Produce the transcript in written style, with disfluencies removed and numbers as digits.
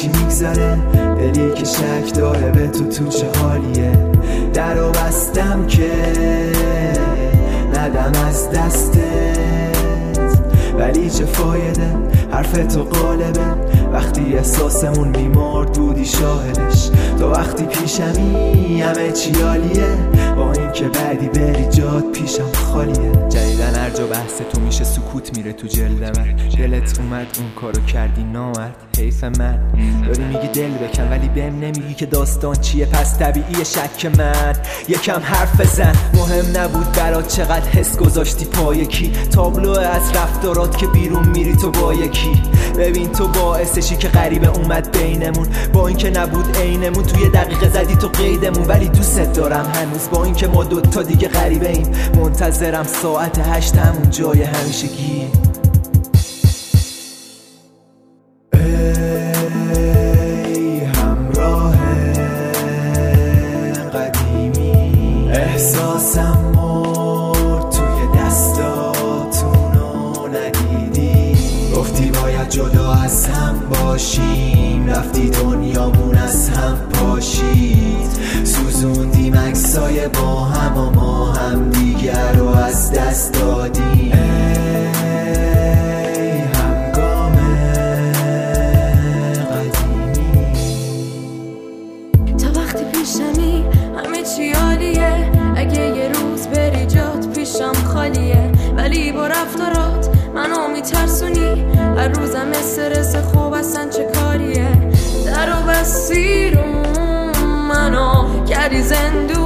چی میگذره، دلی که شک داره به تو چه حالیه. درو بستم که ندم از دستت، ولی چه فایده حرف تو غالبه. وقتی احساسمون میمرد بودی شاهدش، تو وقتی پیشمی همه چی عالیه، با این که بعدی بری جات پیشم خالیه. جدیدن هر جا بحث تو میشه سکوت میره تو جلد من. دلت اومد اون کارو کردی نامرد، حیف من. داری میگی دل بکن ولی بهم نمیگی که داستان چیه، پس طبیعیه شک من. یکم حرف بزن، مهم نبود برات چقدر حس گذاشتی پای کی، تابلو از رفتارات که بیرون میری تو با یکی. ببین تو باعثشی که غریبه اومد بینمون، با این که نبود عینمون، توی دقیقه زدی تو قیدمون. ولی دوست دارم هنوز با این که ما دوتا دیگه غریبه ایم، منتظرم ساعت 8 همون جای همیشگی. ای همراه قدیمی، احساسم مرد توی دستاتونو ندیدی. گفتی باید جدا از هم باشیم، رفتی دنیامون از هم پاشید. سوزوندیم عکسای با هم و ما هم دیگر رو از دست دادیم. ای همگام قدیمی، تا وقتی پیشمی همه چی عالیه، اگه یه روز بری جات پیشم خالیه. ولی با رفتارات منو میترسونی، هر روزم استرس خوب اصلا چه کاریه. درو بستی رو منو کردی زندون،